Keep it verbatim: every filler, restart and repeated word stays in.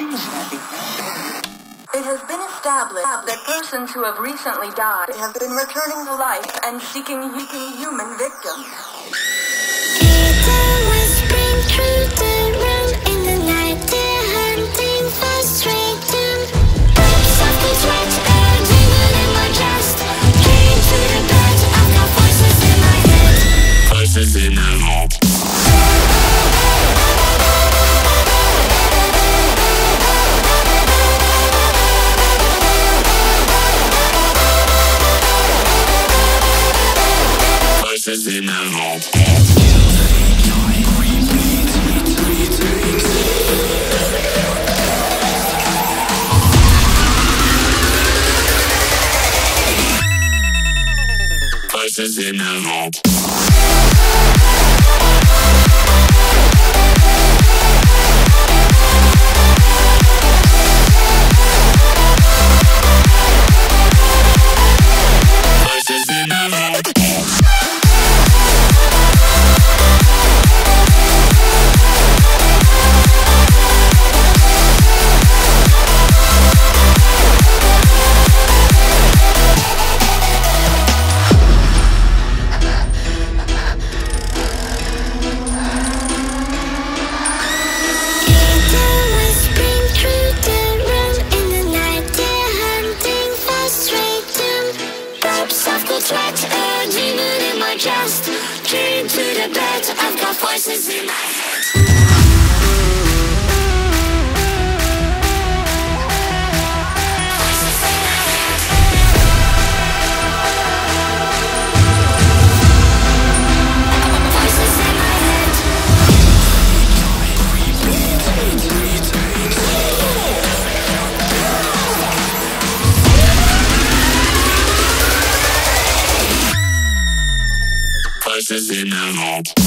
It has been established that persons who have recently died have been returning to life and seeking, seeking human victims. Voices in my head. Voices in my head. Voices in my head. Just came to the bed. I've got voices in my head. Voices in my head. Voices in my head.